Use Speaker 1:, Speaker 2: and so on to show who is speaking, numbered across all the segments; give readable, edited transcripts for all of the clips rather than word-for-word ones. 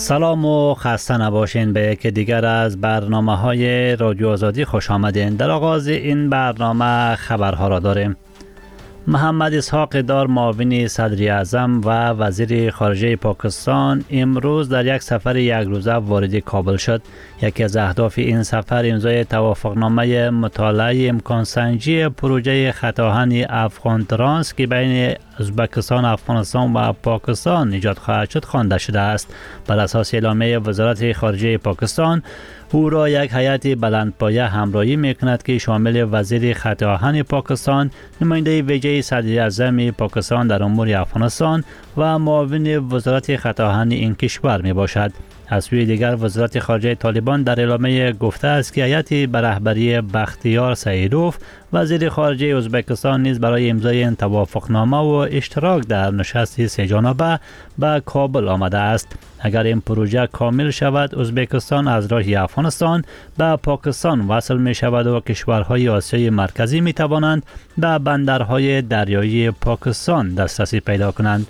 Speaker 1: سلام و خسته نباشین به یکی دیگر از برنامه‌های رادیو آزادی خوش آمدین. در آغاز این برنامه خبرها را داریم. محمد اسحاق دار معاون صدر اعظم و وزیر خارجه پاکستان امروز در یک سفر یک روزه وارد کابل شد. یکی از اهداف این سفر امضای توافقنامه مطالعه امکان سنجی پروژه خط آهن افغان ترانس که بین ازبکستان، افغانستان و پاکستان ایجاد خواهد شد خوانده شده است. بر اساس اعلامیه وزارت خارجه پاکستان، او را یک هیئت بلندپایه همراهی میکند که شامل وزیر خط آهن پاکستان، نماینده ویژه صدر اعظم پاکستان در امور افغانستان و معاون وزارت خط آهن این کشور می باشد. از سوی دیگر وزارت خارجه طالبان در اعلامیه گفته است که هیئت به رهبری بختیار سعیدوف وزیر خارجه ازبکستان نیز برای امضای این توافقنامه و اشتراک در نشست سه جانبه به کابل آمده است. اگر این پروژه کامل شود، ازبکستان از راه افغانستان به پاکستان وصل می شود و کشورهای آسیای مرکزی می توانند به بندرهای دریایی پاکستان دسترسی پیدا کنند.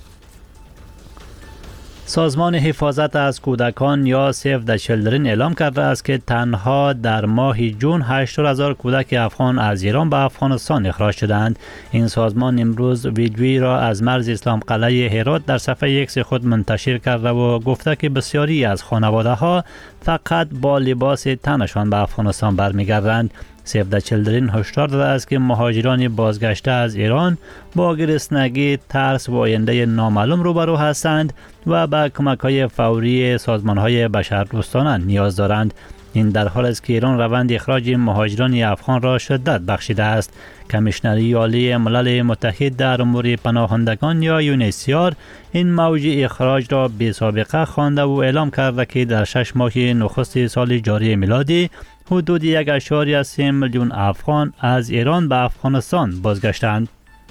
Speaker 1: سازمان حفاظت از کودکان یا سیو د چیلدرن اعلام کرده است که تنها در ماه جون 80,000 کودک افغان از ایران به افغانستان اخراج شدند. این سازمان امروز ویدیویی را از مرز اسلام قلعه هرات در صفحه ایکس خود منتشر کرده و گفته که بسیاری از خانواده ها فقط با لباس تنشان به افغانستان برمیگردند. سیو د چیلدرن هشدار داده است که مهاجران بازگشته از ایران با گرسنگی، ترس و آینده نامعلوم روبرو هستند و به کمک‌های فوری سازمان‌های بشردوستانه نیاز دارند. این در حال است که ایران روند اخراج مهاجران افغان را شدت بخشیده است. کمیشنری عالی ملل متحد در امور پناهندگان یا یونیسیار این موج اخراج را بی سابقه خوانده و اعلام کرده که در 6 ماه نخست سال جاری میلادی حدود 1.3 میلیون افغان از ایران به افغانستان بازگشتند.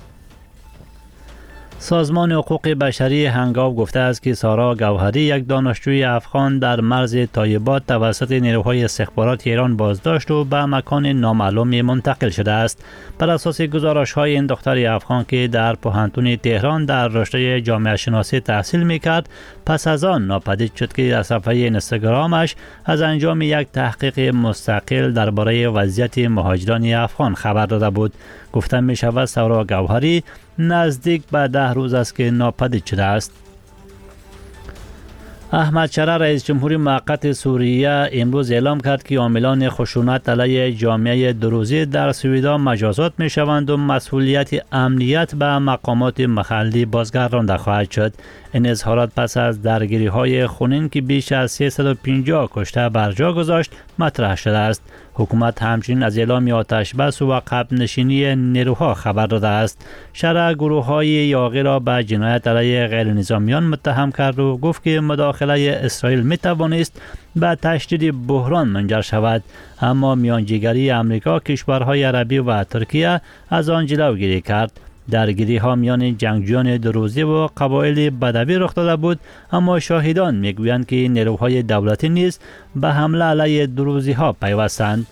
Speaker 1: سازمان حقوق بشری هنگاو گفته است که سارا گوهری، یک دانشجوی افغان، در مرز طایبات توسط نیروهای استخبارات ایران بازداشت و به مکان نامعلومی منتقل شده است. بر اساس گزارش‌های این دختر افغان که در پوهنتون تهران در رشته جامعه شناسی تحصیل می‌کرد، پس از آن ناپدید شد که در صفحه اینستاگرامش از انجام یک تحقیق مستقل درباره وضعیت مهاجران افغان خبر داده بود. گفته می شود سارا گوهری نزدیک به 10 روز است که ناپدید شده است. احمد شرع رئیس جمهور موقت سوریه امروز اعلام کرد که عاملان خشونت علیه جامعه دروزی در سویدان مجازات می شوند و مسئولیت امنیت به مقامات محلی بازگردانده خواهد شد. این اظهارات پس از درگیری های خونین که بیش از 350 کشته بر جا گذاشت مطرح شده است. حکومت همچنین از اعلام آتش بس و عقب نشینی نیروها خبر داده است. شرع گروه های یاغی را به جنایت علیه غیر نظامیان متهم کرد و گفت که مداخله اسرائیل می توانست به تشدید بحران منجر شود، اما میانجیگری امریکا، کشورهای عربی و ترکیه از آن جلوگیری کرد. درگیری ها میان جنگجویان دروزی و قبایل بدوی رخ داده بود، اما شاهدان میگویند که نیروهای دولتی نیز به حمله علیه دروزی ها پیوستند.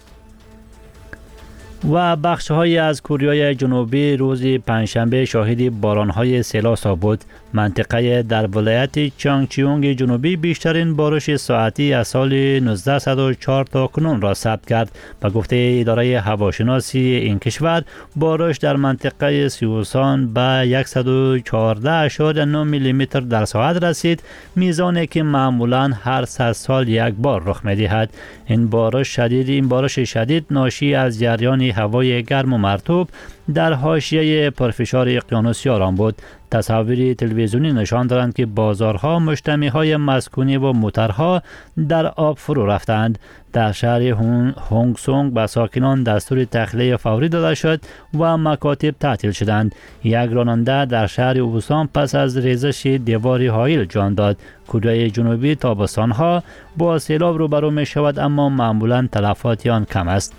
Speaker 1: و بخش‌های از کره جنوبی روز پنجشنبه شاهد باران‌های سیلاسا بود. منطقه در ولایت چانگچیونگ جنوبی بیشترین بارش ساعتی از سال 1904 تا کنون را ثبت کرد. به گفته اداره هواشناسی این کشور، بارش در منطقه سیوسان به 114.9 میلیمتر در ساعت رسید، میزانی که معمولاً هر 100 سال یک بار رخ می‌دهد. این بارش شدید ناشی از جریان هوای گرم و مرطوب در حاشیه پرفشار اقیانوسی آرام بود. تصاویر تلویزیونی نشان دارند که بازارها، مجتمع‌های مسکونی و موترها در آب فرو رفتند. در شهر هونگ سونگ به ساکنان دستور تخلیه فوری داده شد و مکاتب تعطیل شدند. یک راننده در شهر اوسان پس از ریزش دیواری هایل جان داد. کره جنوبی تابستانها با سیلاب روبرو می شود، اما معمولاً تلفات آن کم است.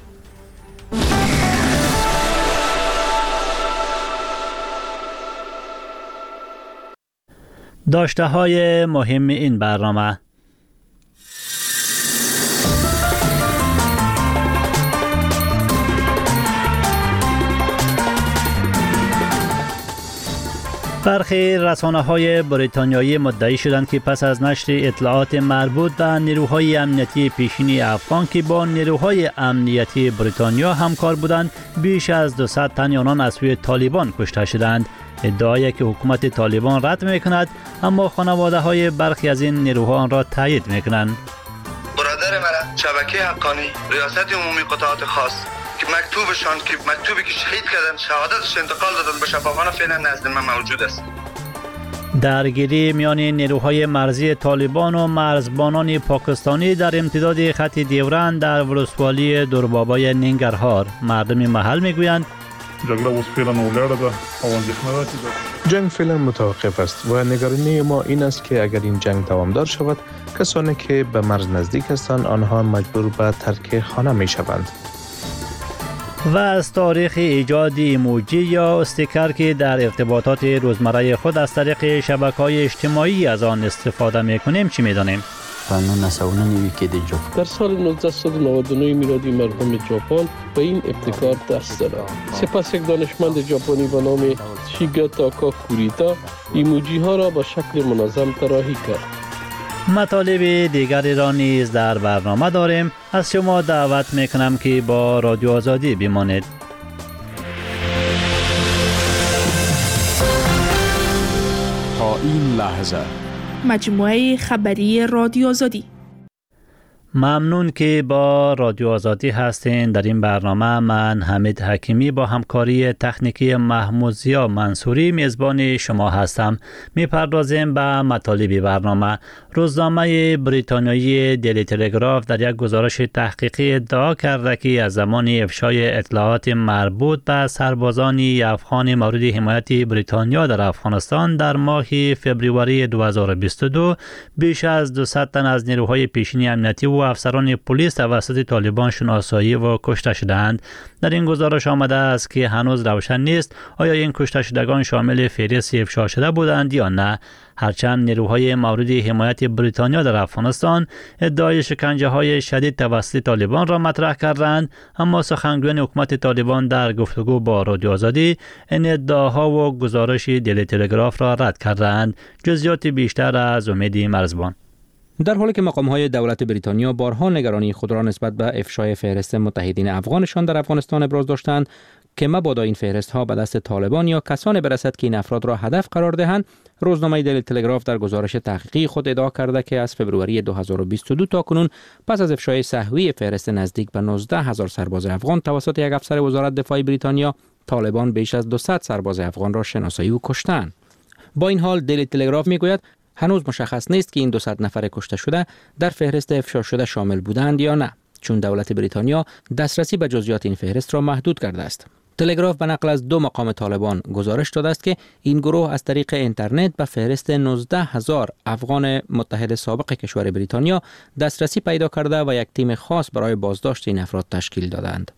Speaker 1: داشته های مهم این برنامه: برخی رسانه‌های بریتانیایی مدعی شدند که پس از نشر اطلاعات مربوط به نیروهای امنیتی پیشین افغان که با نیروهای امنیتی بریتانیا همکار بودند، بیش از 200 تن آنان از سوی طالبان کشته شدند. ادعایی که حکومت طالبان رد می‌کند، اما خانواده‌های برخی از این نیروها آن را تایید می‌کنند.
Speaker 2: برادر من شبکه حقانی ریاست عمومی قطعات خاص که مکتوبی که شهید کردن، شهادتش انتقال دادن به شفاخانه، فعلا نزد من موجود است.
Speaker 1: درگیری میان نیروهای مرزی طالبان و مرزبانان پاکستانی در امتداد خط دیورند در ولسوالی دوربابای ننگرهار. مردم محل میگویند
Speaker 3: جنگ فعلا متوقف است و نگرانی ما این است که اگر این جنگ دوامدار شود، کسانی که به مرز نزدیک هستند آنها مجبور به ترک خانه می شوند.
Speaker 1: و از تاریخ ایجاد ایموجی یا استیکر که در ارتباطات روزمره خود از طریق شبکه‌های اجتماعی از آن استفاده می‌کنیم چی می‌دانیم؟
Speaker 4: در سال 1999 میلادی مرحوم ژاپن به این ابتکار دست داد. سپس یک دانشمند ژاپنی به نام شیگاتاکا کوریتا ایموجی ها را به شکل منظم طراحی کرد.
Speaker 1: مطالب دیگری را نیز در برنامه داریم. از شما دعوت میکنم که با رادیو آزادی بمانید.
Speaker 5: تا این لحظه
Speaker 6: مجموعه خبری رادیو آزادی.
Speaker 1: ممنون که با رادیو آزادی هستین. در این برنامه من حمید حکیمی با همکاری تکنیکی محمود زیا منصوری میزبان شما هستم. میپردازیم به مطالب برنامه. روزنامه بریتانیایی دیلی تلگراف در یک گزارش تحقیقی ادعا کرده که از زمان افشای اطلاعات مربوط به سربازان افغان مورد حمایت بریتانیا در افغانستان در ماه فوریه 2022 بیش از 200 تن از نیروهای پیشین امنیتی و افسران پلیس توسط طالبان شناسایی و کشته شدند. در این گزارش آمده است که هنوز روشن نیست آیا این کشته شدگان شامل فهرست افشا شده بودند یا نه. هرچند نیروهای مورد حمایت بریتانیا در افغانستان ادعای شکنجه‌های شدید توسط طالبان را مطرح کردند، اما سخنگویان حکومت طالبان در گفتگو با رادیو آزادی این ادعاها و گزارش دیلی تلگراف را رد کردند. جزئیات بیشتر از امید مرزبان.
Speaker 7: در حالی که مقام‌های دولت بریتانیا بارها نگرانی خود را نسبت به افشای فهرست متحدین افغانشان در افغانستان ابراز داشتند که مبادا این فهرست‌ها به دست طالبان یا کسانی برسد که این افراد را هدف قرار دهند، روزنامه دیلی تلگراف در گزارش تحقیقی خود ادعا کرده که از فوریه 2022 تا کنون پس از افشای سهوی فهرست نزدیک به 19,000 سرباز افغان توسط یک افسر وزارت دفاع بریتانیا، طالبان بیش از 200 سرباز افغان را شناسایی و کشتند. با این حال دیلی تلگراف میگوید هنوز مشخص نیست که این 200 نفر کشته شده در فهرست افشا شده شامل بودند یا نه، چون دولت بریتانیا دسترسی به جزئیات این فهرست را محدود کرده است. تلگراف به نقل از 2 مقام طالبان گزارش داده است که این گروه از طریق اینترنت به فهرست 19,000 افغان متحد سابق کشور بریتانیا دسترسی پیدا کرده و یک تیم خاص برای بازداشت این افراد تشکیل دادند.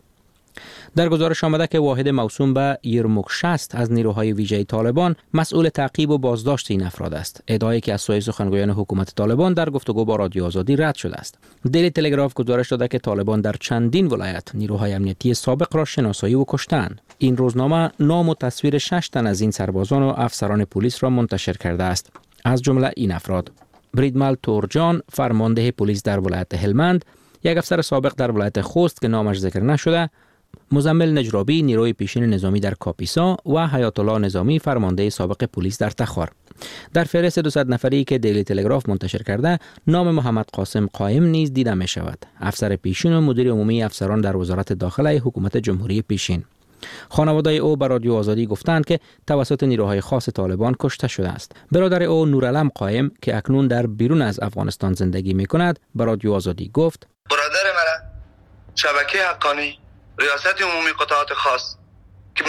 Speaker 7: در گزارش آمده که واحد موسوم به یرموک 60 از نیروهای ویژه طالبان مسئول تعقیب و بازداشت این افراد است، ادعایی که از سوی سخنگویان حکومت طالبان در گفتگو با رادیو آزادی رد شده است. دیلی تلگراف گزارش داده که طالبان در چندین ولایت نیروهای امنیتی سابق را شناسایی و کشتند. این روزنامه نام و تصویر 6 تن از این سربازان و افسران پلیس را منتشر کرده است. از جمله این افراد: بریدمل تورجان، فرمانده پلیس در ولایت هلمند، یک افسر سابق در ولایت خوست که نامش ذکر نشده، مزمل نجرابی، نیروی پیشین نظامی در کاپیسا و حیات الله نظامی، فرمانده سابق پلیس در تخار. در فهرست 200 نفری که دیلی تلگراف منتشر کرده، نام محمد قاسم قائم نیز دیده می شود، افسر پیشین و مدیر عمومی افسران در وزارت داخله حکومت جمهوری پیشین. خانواده او به رادیو آزادی گفتند که توسط نیروهای خاص طالبان کشته شده است. برادر او نورعلم قائم که اکنون در بیرون از افغانستان زندگی می کند به رادیو آزادی گفت:
Speaker 2: برادر من شبکه حقانی ریاست عمومی قطعات خاص که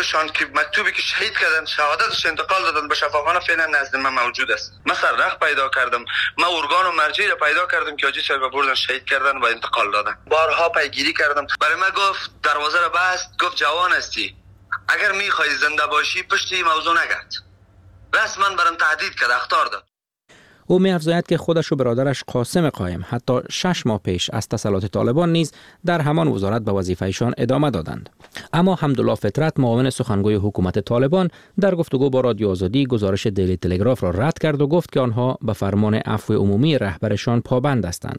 Speaker 2: مکتوبی که شهید کردن، شهادتش انتقال دادن به شفاخانه، فعلا نزد من موجود است. من سرنخ پیدا کردم، من ارگان و مرجعی را پیدا کردم که حاجی صاحب بردن شهید کردن و انتقال دادن. بارها پیگیری کردم، برای من گفت دروازه را بست، گفت جوان هستی، اگر میخوای زنده باشی پشت این موضوع نگرد. رسما برام تهدید کرد، اخطار داد.
Speaker 7: او می‌افزاید که خودش و برادرش قاسم قایم حتی 6 ماه پیش از تسلط طالبان نیز در همان وزارت به وظیفه‌شان ادامه دادند. اما حمدالله فطرت معاون سخنگوی حکومت طالبان در گفتگو با رادیو آزادی گزارش دیلی تلگراف را رد کرد و گفت که آنها به فرمان عفو عمومی رهبرشان پابند هستند.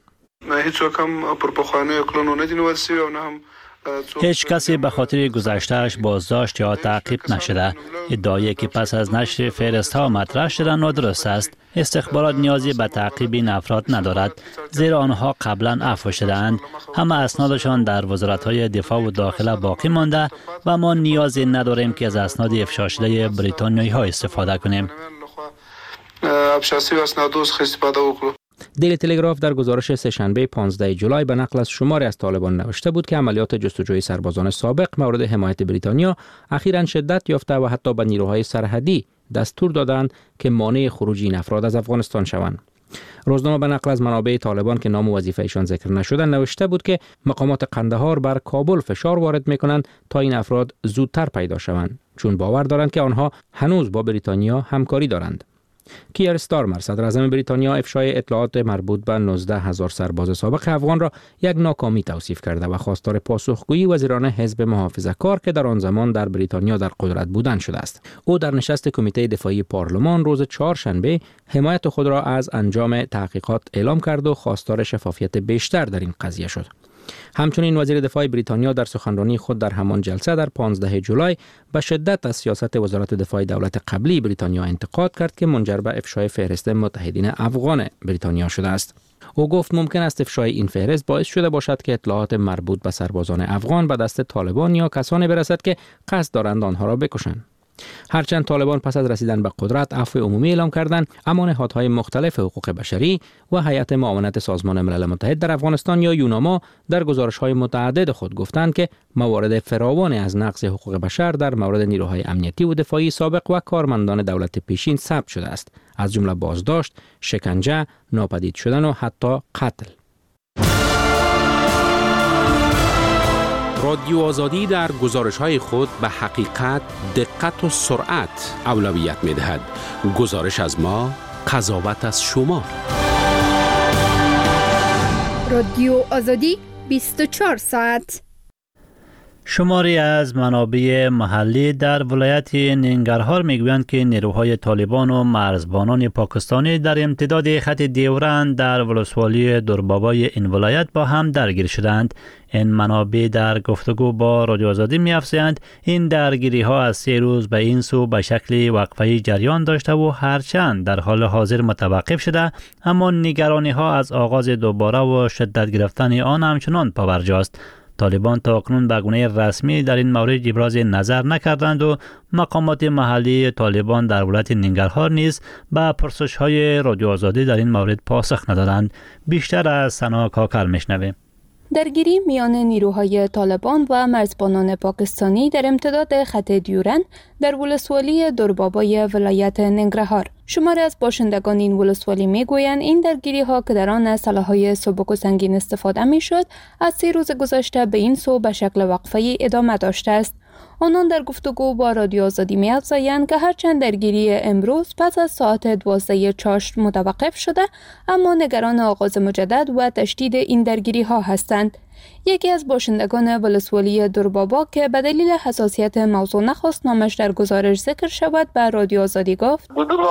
Speaker 1: هیچ کسی به خاطر گذشته‌اش بازداشت یا تعقیب نشده. ادعایی که پس از نشر فهرست‌ها مطرح شده نادرست است. استخبارات نیازی به تعقیب این افراد ندارد، زیرا آنها قبلا عفو شده‌اند. همه اسنادشان در وزارت‌های دفاع و داخله باقی مانده و ما نیازی نداریم که از اسناد افشا شده بریتانیایی‌ها استفاده کنیم.
Speaker 7: دیلی تلگراف در گزارش سه‌شنبه 15 جولای به نقل از شماری از طالبان نوشته بود که عملیات جستجوی سربازان سابق مورد حمایت بریتانیا اخیراً شدت یافته و حتی به نیروهای سرحدی دستور دادند که مانع خروج این افراد از افغانستان شوند. روزنامه به نقل از منابع طالبان که نام و وظیفه‌شان ذکر نشده نوشته بود که مقامات قندهار بر کابل فشار وارد می‌کنند تا این افراد زودتر پیدا شوند، چون باور دارند که آنها هنوز با بریتانیا همکاری دارند. کیر استارمر صدر اعظم بریتانیا افشای اطلاعات مربوط به 19,000 سرباز سابق افغان را یک ناکامی توصیف کرده و خواستار پاسخگویی وزیران حزب محافظه‌کار که در آن زمان در بریتانیا در قدرت بودند شده است. او در نشست کمیته دفاعی پارلمان روز چهارشنبه حمایت خود را از انجام تحقیقات اعلام کرد و خواستار شفافیت بیشتر در این قضیه شد. همچنین وزیر دفاع بریتانیا در سخنرانی خود در همان جلسه در 15 جولای به شدت از سیاست وزارت دفاع دولت قبلی بریتانیا انتقاد کرد که منجر به افشای فهرست متحدین افغان بریتانیا شده است. او گفت ممکن است افشای این فهرست باعث شده باشد که اطلاعات مربوط به سربازان افغان به دست طالبان یا کسانی برسد که قصد دارند آنها را بکشند. هرچند طالبان پس از رسیدن به قدرت عفو عمومی اعلام کردند، اما نهادهای مختلف حقوق بشری و هیئت معاونت سازمان ملل متحد در افغانستان یا یوناما در گزارش‌های متعدد خود گفتند که موارد فراوانی از نقض حقوق بشر در مورد نیروهای امنیتی و دفاعی سابق و کارمندان دولت پیشین ثبت شده است، از جمله بازداشت، شکنجه، ناپدید شدن و حتی قتل.
Speaker 8: رادیو آزادی در گزارش‌های خود به حقیقت، دقت و سرعت اولویت می‌دهد. گزارش از ما، قضاوت از شما.
Speaker 9: رادیو آزادی 24 ساعت.
Speaker 1: شماری از منابع محلی در ولایت ننگرهار میگویند که نیروهای طالبان و مرزبانان پاکستانی در امتداد خط ډیورند در ولسوالی دربابای این ولایت با هم درگیر شدند. این منابع در گفتگو با رادیو آزادی می‌افزایند این درگیری ها از 3 روز به این سو به شکل وقفه‌ای جریان داشته و هرچند در حال حاضر متوقف شده، اما نگرانی ها از آغاز دوباره و شدت گرفتن آن همچنان پابرجاست. طالبان تا اکنون به گونه رسمی در این مورد ابراز نظر نکردند و مقامات محلی طالبان در ولایت ننگرهار نیز به پرسش‌های رادیو آزادی در این مورد پاسخ ندادند. بیشتر از سنا کاکر میشنویم.
Speaker 10: درگیری میان نیروهای طالبان و مرزبانان پاکستانی در امتداد خط ډیورند در ولسوالی دربابای ولایت ننگرهار. شماری از باشندگان این ولسوالی میگویند این درگیری ها که در آن از سلاح‌های سبک و سنگین استفاده میشد از 3 روز گذشته به این سو به شکل وقفه‌ای ادامه داشته است. آنان در گفتگو با رادیو آزادی می‌افزایند که هرچند درگیری امروز پس از ساعت 12 چاشت متوقف شده، اما نگران آغاز مجدد و تشدید این درگیری ها هستند. یکی از باشندگان ولسوالی دربابا که به دلیل حساسیت موضوع نخواست نامش در گزارش ذکر شود به رادیو آزادی گفت: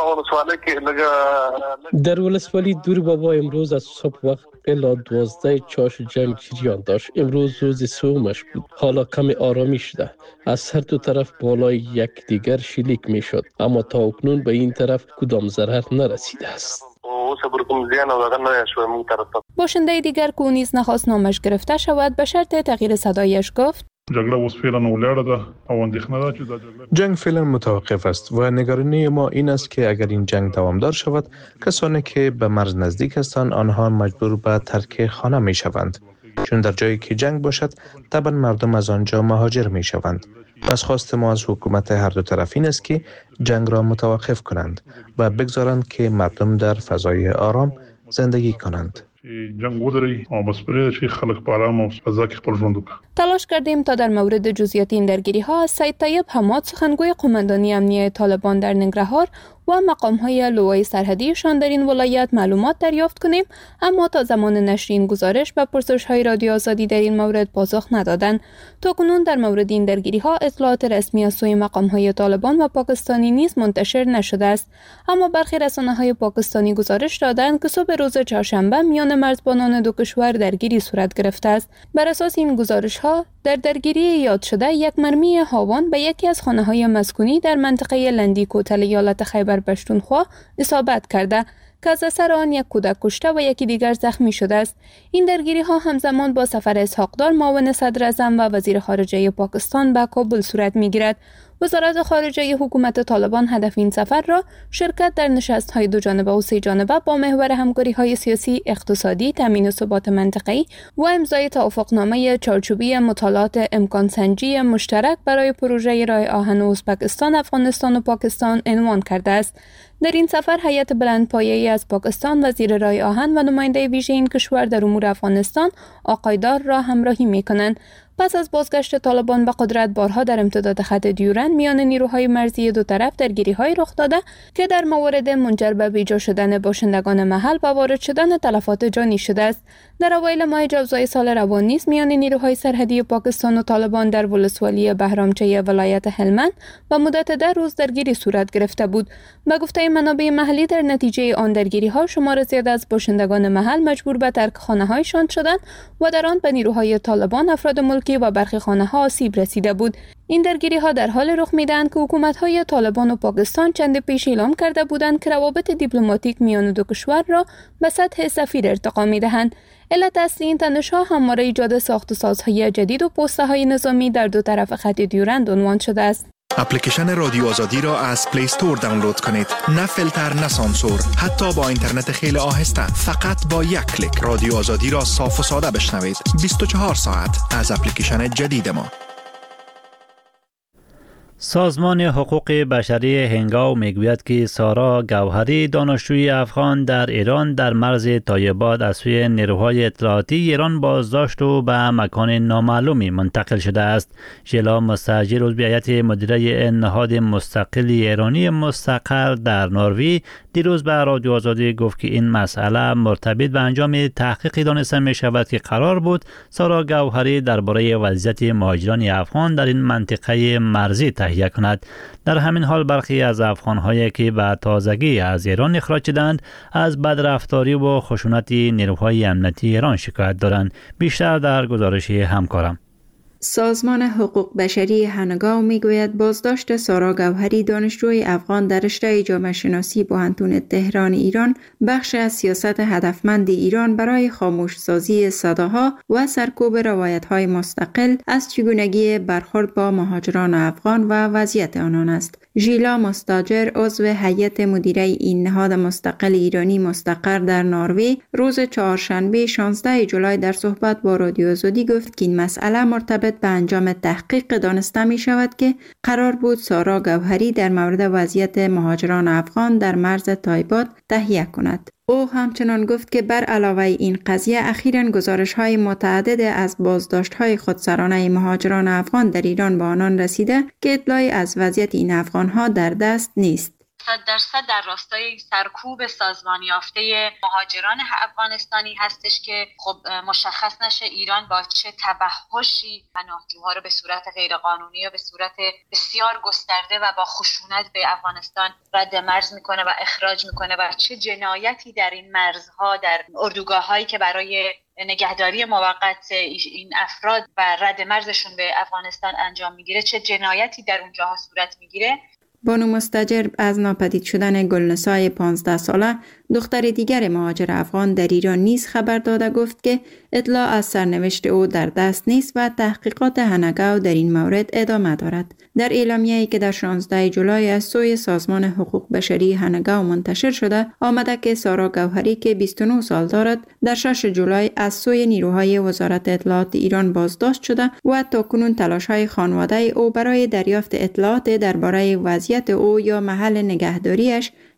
Speaker 4: در ولسوالی دربابا امروز از صبح وقت الی 12 چاش جنگ جریان داشت. امروز روز سومش بود. حالا کمی آرامی شده. از هر دو طرف بالای یکدیگر شلیک می شد، اما تا اکنون به این طرف کدام ضرر نرسیده است.
Speaker 10: باشنده دیگر که او نیز نخواست نامش گرفته شود به شرط تغییر صدایش گفت:
Speaker 3: جنگ فعلا متوقف است و نگرانی ما این است که اگر این جنگ دوامدار شود، کسانی که به مرز نزدیک هستند آنها مجبور به ترک خانه می شوند، چون در جایی که جنگ باشد طبعا مردم از آنجا مهاجر می شوند. پس خواست ما از حکومت هر دو طرف این است که جنگ را متوقف کنند و بگذارند که مردم در فضای آرام زندگی کنند.
Speaker 10: تلاش کردیم تا در مورد جزئیات این درگیری ها از سید طیب حماد، سخنگوی قماندانی امنیه طالبان در ننگرهار، و مقام‌های لوای سرحدیشان در این ولایت معلومات دریافت کنیم، اما تا زمان نشر این گزارش به پرسش‌های رادیو آزادی در این مورد پاسخ ندادند. تاکنون در مورد این درگیری‌ها اطلاعات رسمی از سوی مقام‌های طالبان و پاکستانی نیز منتشر نشده است، اما برخی رسانه‌های پاکستانی گزارش دادند که صبح روز چهارشنبه میان مرزبانان دو کشور درگیری صورت گرفته است. بر اساس این گزارش‌ها در درگیری یاد شده یک مرمی هاوان به یکی از خانه‌های مسکونی در منطقه لندی کوتل ایالت خیبر پختونخوا اصابت کرده که از اثر آن یک کودک کشته و یکی دیگر زخمی شده است. این درگیری ها همزمان با سفر اسحاقدار معاون صدر اعظم و وزیر خارجه پاکستان به کابل صورت می‌گیرد. وزارت خارجه حکومت طالبان هدف این سفر را شرکت در نشست‌های دو جانبه و سه جانبه با محور همکاری‌های سیاسی، اقتصادی، تامین ثبات منطقه‌ای و امضای توافقنامه چارچوبی مطالعات امکان سنجی مشترک برای پروژه راه آهن ازبکستان، افغانستان و پاکستان عنوان کرده است. در این سفر هیئت بلندپایه‌ای از پاکستان، وزیر راه آهن و نماینده ویژه این کشور در امور افغانستان آقای دار را همراهی می‌کنند. پس از بازگشت طالبان به قدرت بارها در امتداد خط دیورند میان نیروهای مرزی دو طرف درگیری‌های رخ داده که در موارد منجر به بیجا شدن باشندگان محل و وارد شدن تلفات جانی شده است. در اوایل ماه جوزای سال روان نیز میان نیروهای سرحدی پاکستان و طالبان در ولسوالی بهرامچه ولایت هلمند و مدت 10 روز درگیری صورت گرفته بود. به گفته منابع محلی در نتیجه آن درگیری‌ها شمار زیاد از باشندگان محل مجبور به ترک خانه‌هایشان شدند و در آن به نیروهای طالبان افراد ملکی و برخی خانه‌ها آسیب رسیده بود. این درگیری‌ها در حال رخ می‌دهند که حکومت‌های طالبان و پاکستان چند پیش اعلام کرده بودند که روابط دیپلماتیک میان دو کشور را به سطح سفیر ارتقا می‌دهند. علت اصلی این تنش‌ها همواره ایجاد ساخت‌وسازهای جدید و پست‌های نظامی در دو طرف خط دیورند عنوان شده است.
Speaker 11: اپلیکیشن رادیو آزادی را از پلی استور دانلود کنید. نه فیلتر، نه سانسور، حتی با اینترنت خیلی آهسته. فقط با یک کلیک رادیو آزادی را صاف و ساده بشنوید. 24 ساعت از اپلیکیشن جدید ما.
Speaker 1: سازمان حقوق بشری هنگاو میگوید که سارا گوهری دانشجوی افغان در ایران در مرز تایباد از سوی نیروهای اطلاعاتی ایران بازداشت و به مکان نامعلومی منتقل شده است. ژیلا مستاجر عضو هیئت مدیره نهاد مستقل ایرانی مستقر در نروژ دیروز به رادیو آزادی گفت که این مسئله مرتبط به انجام تحقیقی دانسته می شود که قرار بود سارا گوهری درباره وضعیت مهاجران افغان در این منطقه مرزی تهیه کند. در همین حال برخی از افغان‌هایی که به تازگی از ایران اخراج شدند از بدرفتاری و خشونت نیروهای امنیتی ایران شکایت دارند. بیشتر در گزارش همکارم.
Speaker 12: سازمان حقوق بشری هنگاو میگوید بازداشت سارا گوهری دانشجوی افغان در رشته جامعه شناسی بوهنتون تهران ایران بخش از سیاست هدفمند ایران برای خاموش سازی صداها و سرکوب روایت‌های مستقل از چگونگی برخورد با مهاجران افغان و وضعیت آنان است. ژیلا مستاجر عضو هیئت مدیره این نهاد مستقل ایرانی مستقر در نروژ روز چهارشنبه 16 جولای در صحبت با رادیو آزادی گفت که این مسئله مرتبط به انجام تحقیق دانسته می شود که قرار بود سارا گوهری در مورد وضعیت مهاجران افغان در مرز تایباد تهیه کند. او همچنان گفت که بر علاوه این قضیه اخیراً گزارش‌های متعدد از بازداشت‌های خودسرانه مهاجران افغان در ایران به آنان رسیده که اطلاعی از وضعیت این افغان‌ها در دست نیست.
Speaker 13: 100% در راستای سرکوب سازمان یافته مهاجران افغانستانی هستش که خب مشخص نشه ایران با چه توحشی پناهجوها رو به صورت غیرقانونی یا به صورت بسیار گسترده و با خشونت به افغانستان رد مرز میکنه و اخراج میکنه و چه جنایتی در این مرزها در اردوگاه‌هایی که برای نگهداری موقت این افراد و رد مرزشون به افغانستان انجام میگیره، چه جنایتی در اونجاها صورت میگیره.
Speaker 12: بانو مستاجر از ناپدید شدن گلنسای 15 ساله دختر دیگر مهاجر افغان در ایران نیز خبر داده گفت که اطلاع از سرنوشت او در دست نیست و تحقیقات هنگاو در این مورد ادامه دارد. در اعلامیه‌ای که در 16 جولای از سوی سازمان حقوق بشری هنگاو منتشر شده آمده که سارا گوهری که 29 سال دارد در 6 جولای از سوی نیروهای وزارت اطلاعات ایران بازداشت شده و تاکنون تلاش‌های خانواده او برای دریافت اطلاعات درباره وضعیت او یا محل نگهداریش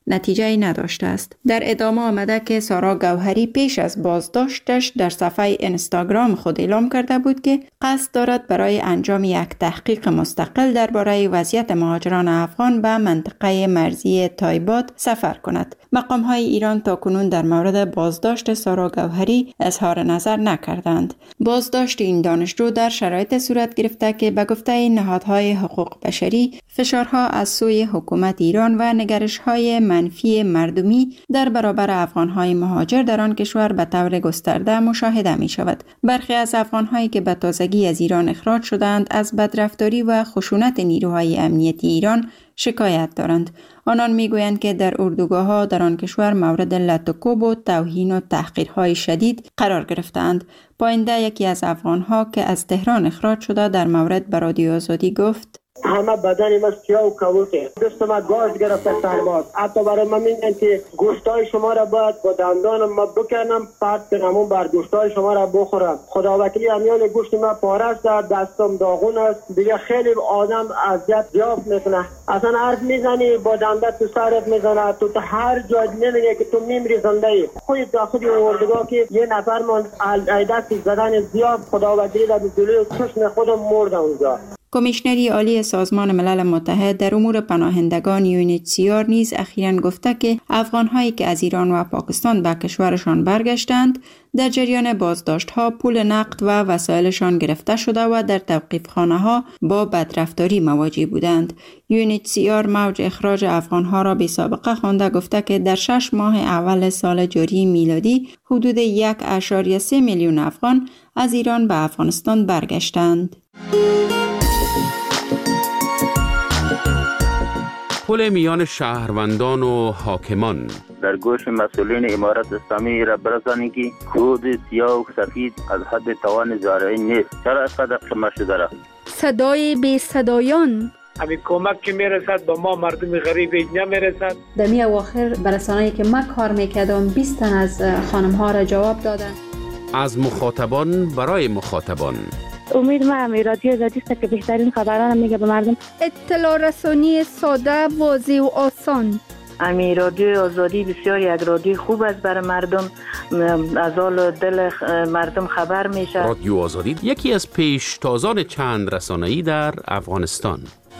Speaker 12: نتیجه نداشته است. در ادامه آمده که سارا گوهری پیش از بازداشتش در صفحه اینستاگرام خود اعلام کرده بود که قصد دارد برای انجام یک تحقیق مستقل درباره وضعیت مهاجران افغان به منطقه مرزی تایباد سفر کند. مقام‌های ایران تاکنون در مورد بازداشت سارا گوهری اظهار نظر نکردند. بازداشت این دانشجو در شرایط صورت گرفته که به گفته نهادهای حقوق بشری فشارها از سوی حکومت ایران و نگرش‌های منفی مردمی در برابر افغان‌های مهاجر در آن کشور به طور گسترده مشاهده می‌شود. برخی از افغان‌هایی که به تازگی از ایران اخراج شدند از بدرفتاری و خشونت نیروهای امنیتی ایران شکایت دارند. آنان میگویند که در اردوگاه‌ها در آن کشور مورد لط و کوب و توهین و تحقیرهای شدید قرار گرفتند. پاینده یکی از افغان‌ها که از تهران اخراج شده در مورد به رادیو آزادی گفت:
Speaker 14: همه بدن ما سیاه و کبوته، دست ما گاز گرفته سرباز. حتی برای من میگن که گوشتای شما را باید با دندانم ما بکنم، پرت کنم بر گوشتای شما را بخورم. خدا وکیلی امیال گوشت ما پاره است، دستم داغون است. دیگه خیلی آدم اذیت زیاد میکنه. اصلا حرف میزنی با دندت تو سرت میزنه، تو هر جای نمیگه که تو میمیری زنده ای. خودت داخل اردوگاه که یه نفر من دست زدن زیاد، خدا وکیلی در جلوی چشم خودم مردم اونجا.
Speaker 12: کمیشنری عالی سازمان ملل متحد در امور پناهندگان UNHCR نیز اخیراً گفته که افغان‌هایی که از ایران و پاکستان به کشورشان برگشتند در جریان بازداشت‌ها پول نقد و وسایلشان گرفته شده و در توقیف‌خانه‌ها با بدرفتاری مواجه بودند. UNHCR موج اخراج افغان‌ها را بی سابقه خوانده گفته که در 6 ماه اول سال جاری میلادی حدود 1.3 میلیون افغان از ایران به افغانستان برگشتند.
Speaker 8: پل میان شهروندان و حاکمان
Speaker 15: در گوش مسئولین امارت اسلامی را برسانید که کود سیاه و سفید از حد توان زارعی نیست. چرا اینقدر قمه شده را؟
Speaker 9: صدای بی صدایان،
Speaker 14: همین کمک که میرسد با ما مردم غریب نمیرسد.
Speaker 16: در می اواخر برسانه‌ای که من کار میکردم 20 تن از خانم ها را جواب دادن.
Speaker 8: از مخاطبان برای مخاطبان.
Speaker 17: امید ما رادیو آزادی است که بهترین خبران میگه به مردم.
Speaker 9: اطلاع رسانی ساده، واضح و آسان.
Speaker 18: رادیو آزادی بسیار یک رادیو خوب است برای مردم، از حال دل مردم خبر میشه.
Speaker 8: رادیو آزادی یکی از پیشتازان چند رسانه‌ای در افغانستان.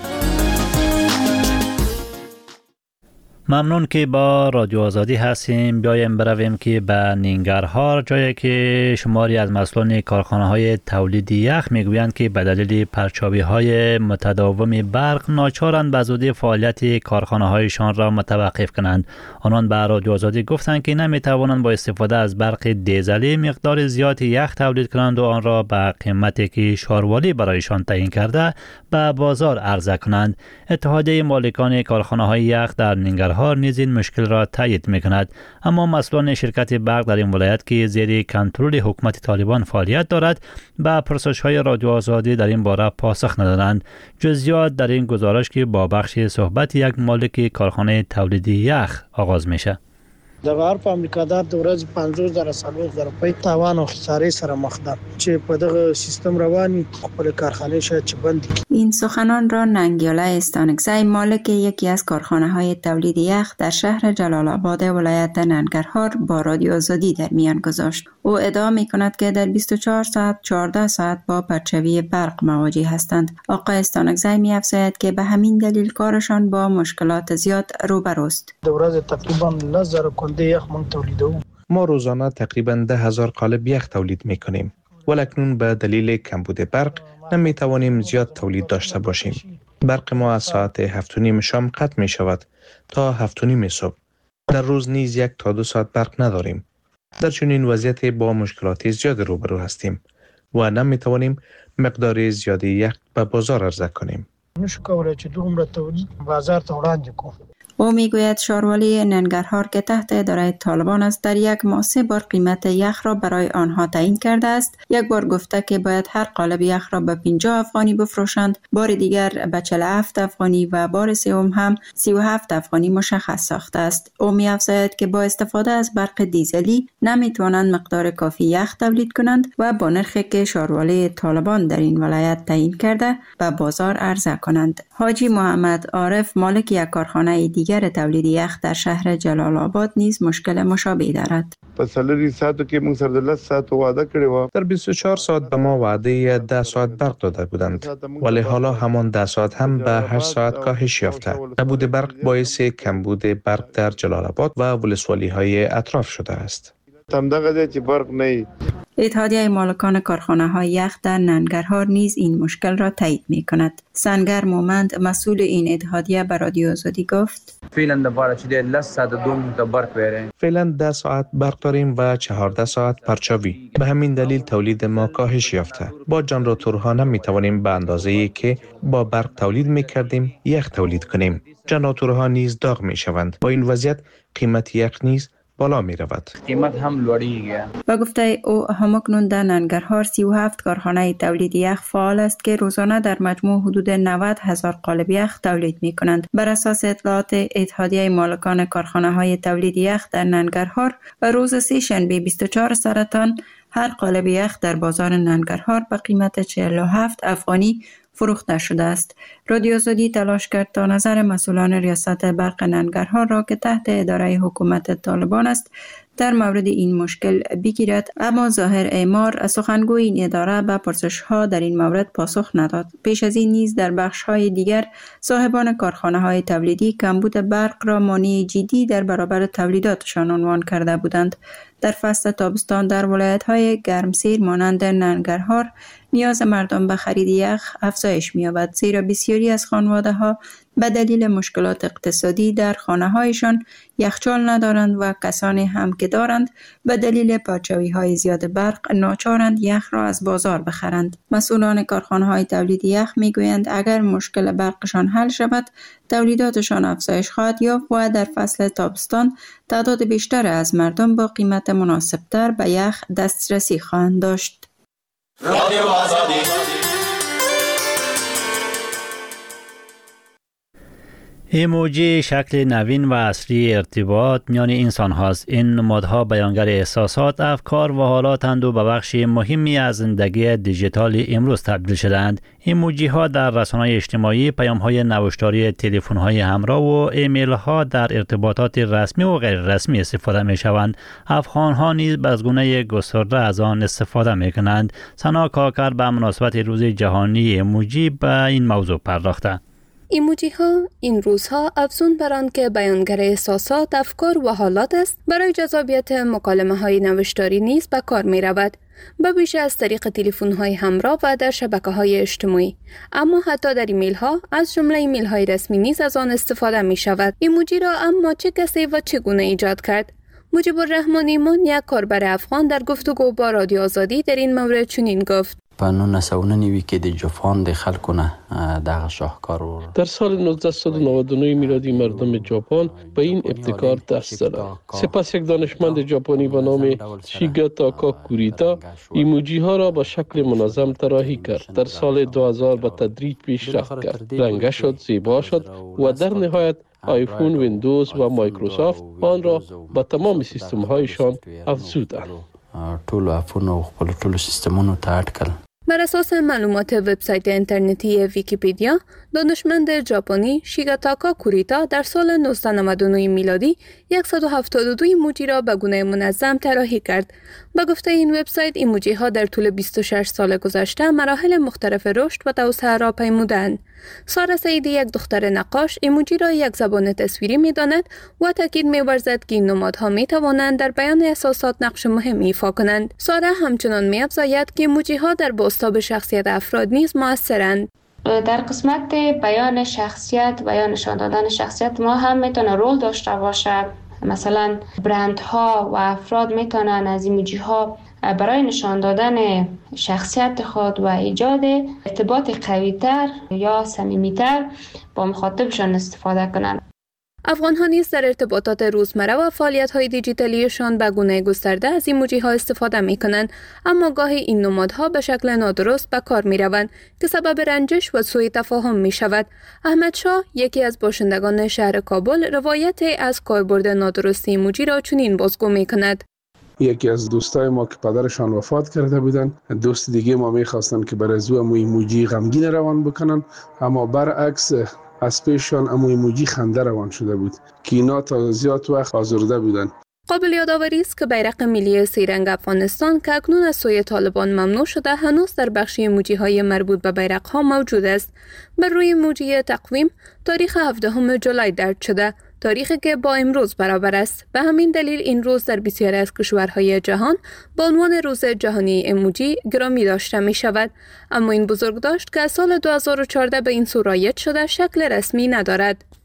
Speaker 1: ممنون که با رادیو آزادی هستیم. بیایم برویم که به ننگرهار، جایی که شماری از مسئولان کارخانه‌های تولید یخ میگویند که به دلیل پرچابی‌های متداوم برق ناچارند به زودی فعالیت کارخانه‌هایشان را متوقف کنند. آنان به رادیو آزادی گفتند که نمی‌توانند با استفاده از برق دیزلی مقدار زیادی یخ تولید کنند و آن را به قیمتی که شاروالی برایشان تعیین کرده به بازار عرضه کنند. اتحادیه مالکان کارخانه‌های یخ در ننگرهار نیز این مشکل را تایید می‌کند، اما مسئولان شرکت برق در این ولایت که زیر کنترل حکومت طالبان فعالیت دارد به پرسش‌های رادیو آزادی در این باره پاسخ ندادند. جزئیات در این گزارش که با بخش صحبت یک مالک کارخانه تولید یخ آغاز میشه.
Speaker 19: د غرب امریکادار د ورځې 50,000 روپۍ تاوان او خسارې سره مخ ده چې په دغه سیستم رواني خپل کارخانه شاید چې بند.
Speaker 12: این سخنان را ننگیاله استانکزی، مالک یکی از کارخانه‌های تولید یخ در شهر جلال آباد ولایت ننگرهار با رادیو آزادی در میان گذاشت. او ادعا می‌کند که در 24 ساعت 14 ساعت با پرچاوی برق مواجه هستند. آقای استانکزی می‌افزاید که به همین دلیل کارشان با مشکلات زیاد روبروست.
Speaker 19: د ورځې تقریبا 10,000
Speaker 3: ما روزانه تقریباً 10,000 قالب یخ تولید می‌کنیم. ولکنون به دلیل کمبود برق نمی‌توانیم زیاد تولید داشته باشیم. برق ما از ساعت 7:30 شام قطع می‌شود تا 7:30 صبح. در روز نیز 1 تا 2 ساعت برق نداریم. در چنین وضعیت با مشکلات زیاد روبرو هستیم و نمی‌توانیم مقدار زیادی یخ به بازار عرضه کنیم.
Speaker 19: نشو کولای چې دومره تولید بازار ته وړاندې کړو.
Speaker 12: او میگوید شاروالی ننگرهار که تحت اداره طالبان است در یک ماه 3 بار قیمت یخ را برای آنها تعیین کرده است. یک بار گفته که باید هر قالب یخ را به 50 افغانی بفروشند، بار دیگر به 47 افغانی و بار سوم هم 37 افغانی مشخص ساخته است. او می‌افزاید که با استفاده از برق دیزلی نمیتوانند مقدار کافی یخ تولید کنند و با نرخی که شاروالی طالبان در این ولایت تعیین کرده به بازار عرضه کنند. حاجی محمد عارف، مالک یک کارخانه دیگر دیگر تولید یخ در شهر جلال آباد نیز مشکل مشابه دارد.
Speaker 20: پسلری ساعتو که موږ سره د 10 ساعت وعده کړی و.
Speaker 3: در 24 ساعت به ما وعده 10 ساعت برق داده بودند، ولی حالا همان 10 ساعت هم به 8 ساعت کاهش یافته. نبود برق باعث کمبود برق در جلال آباد و ولسوالی‌های اطراف شده است.
Speaker 20: تمدغه چې برق نه.
Speaker 12: اتحادیه مالکان کارخانه‌های یخ در ننگرهار نیز این مشکل را تایید می‌کند. سنگر مومند مسئول این اتحادیه به رادیو آزادی گفت:
Speaker 3: فعلا 10 ساعت برق داریم و 14 ساعت پرچاوی. به همین دلیل تولید ما کاهش یافته. با جنراتورها نمی‌توانیم به اندازه‌ای که با برق تولید می‌کردیم یخ تولید کنیم. جنراتورها نیز داغ می‌شوند. با این وضعیت قیمت یخ نیز بالا می رود.
Speaker 12: قیمت هم لوړیږي. و گفته او همکنون در ننگرهار 37 کارخانه تولید یخ فعال است که روزانه در مجموع حدود 90,000 قالب یخ تولید می کنند. بر اساس اطلاعات اتحادیه مالکان کارخانه های تولید یخ در ننگرهار، روز سه‌شنبه 24 سرطان هر قالب یخ در بازار ننگرهار به قیمت 47 افغانی فروخته شده است. رادیو آزادی تلاش کرد تا نظر مسئولان ریاست برق ننگرهار را که تحت اداره حکومت طالبان است در مورد این مشکل بگیرد، اما ظاهر اعمار سخنگوی این اداره به پرسش‌ها در این مورد پاسخ نداد. پیش از این نیز در بخش‌های دیگر صاحبان کارخانه‌های تولیدی کمبود برق را مانع جدی در برابر تولیداتشان عنوان کرده بودند. در فصل تابستان در ولایت‌های گرمسیر مانند ننگرهار نیاز مردم به خرید یخ افزایش می‌یابد، زیرا بسیاری از خانواده‌ها به دلیل مشکلات اقتصادی در خانه‌هایشان یخچال ندارند و کسانی هم که دارند به دلیل پرچاوی‌های زیاد برق ناچارند یخ را از بازار بخرند. مسئولان کارخانه‌های تولید یخ می‌گویند اگر مشکل برقشان حل شود، تولیداتشان افزایش خواهد یافت و در فصل تابستان تعداد بیشتر از مردم با قیمت مناسب‌تر به یخ دسترسی خواهند داشت. رادیو آزادی.
Speaker 1: ایموجی شکل نوین و اصلی ارتباط میان انسان هاست. این نمادها بیانگر احساسات، افکار و حالاتند و به بخش مهمی از زندگی دیجیتال امروز تبدیل شدند. ایموجی ها در رسانه‌های اجتماعی، پیام های نوشتاری تلفن های همراه و ایمیل ها در ارتباطات رسمی و غیر رسمی استفاده می شوند. افغان ها نیز به گونه گسترده از آن استفاده می کنند. سنا کاکر به مناسبت روز جهانی ایموجی به این موضوع پرداخته.
Speaker 10: ایموجی ها این روزها افزون بر آن که بیانگر احساسات، افکار و حالات است، برای جذابیت مکالمه های نوشتاری نیز به کار می رود، به ویژه از طریق تلفن های همراه و در شبکه های اجتماعی. اما حتی در ایمیل ها، از جمله ایمیل های رسمی نیز از آن استفاده می شود. ایموجی را اما چه کسی و چگونه ایجاد کرد؟ مجیب الرحمن ایمان، یک کاربر افغان، در گفتگو با رادیو آزادی در این مورد چنین گفت:
Speaker 21: په 1999 کې د جاپان د خلکو نه دغه شاهکار
Speaker 4: در سال 1999 میلادی مردم ژاپن به این ابتکار دست زدند. سپس یک دانشمند ژاپنی به نام شیگاتا کاکوریتا ایموجی ها را به شکل منظم طراحی کرد. در سال 2000 به تدریج پیشرفت کرد، رنگه شد، زیبا شد و در نهایت آیفون، ویندوز و مایکروسافت آن را به تمام سیستم هایشان افزودند.
Speaker 21: ټول آیفون او خپل ټول سیستمونو ته اټکل.
Speaker 10: بر اساس معلومات وبسایت اینترنتی ویکیپدیا، دانشمند ژاپنی شیگاتاکا کوریتا در سال 1999 میلادی 172 ایموجی را به گونه منظم طراحی کرد. به گفته این وبسایت، ایموجی ها در طول 26 سال گذشته مراحل مختلف رشد و توسعه را پیمودند. سارا سعیدی، یک دختر نقاش، ایموجی را یک زبان تصویری می‌داند و تاکید می‌ورزد که این نمادها می‌توانند در بیان احساسات نقش مهمی ایفا کنند. سارا همچنان می‌افزاید که ایموجی ها در بازتاب شخصیت افراد نیز مؤثرند.
Speaker 22: در قسمت بیان شخصیت و نشان دادن شخصیت ما هم میتونه رول داشته باشه. مثلا برندها و افراد میتونن از ایموجی ها برای نشان دادن شخصیت خود و ایجاد ارتباط قوی‌تر یا صمیمی‌تر با مخاطبشان استفاده کنند.
Speaker 10: افغان ها نیز در ارتباطات روزمره و فعالیت های دیجیتالیشان به گونه گسترده از ایموجی ها استفاده می کنند، اما گاهی این نمادها به شکل نادرست به کار می روند که سبب رنجش و سوء تفاهم می شود. احمد شاه، یکی از باشندگان شهر کابل، روایت از کاربرد نادرست ایموجی را چنین بازگو می کند:
Speaker 23: یکی از دوستای ما که پدرشان وفات کرده بودن، دوست دیگه ما میخواستن که برای زو ایموجی غمگین روان بکنن، اما برعکس از پیششان اما ایموجی خنده روان شده بود که اینا تا زیاد وقت آزرده بودن.
Speaker 10: قابل یادآوری است که بیرق ملی سه‌رنگ افغانستان که اکنون از سوی طالبان ممنوع شده هنوز در بخش ایموجی‌های مربوط به بیرق‌ها موجود است. بر روی ایموجی تقویم تاریخ 17 جولای درج شده، تاریخی که با امروز برابر است. به همین دلیل این روز در بسیاری از کشورهای جهان با عنوان روز جهانی ایموجی گرامی داشته می شود. اما این بزرگداشت که از سال 2014 به این سو رایج شده شکل رسمی ندارد.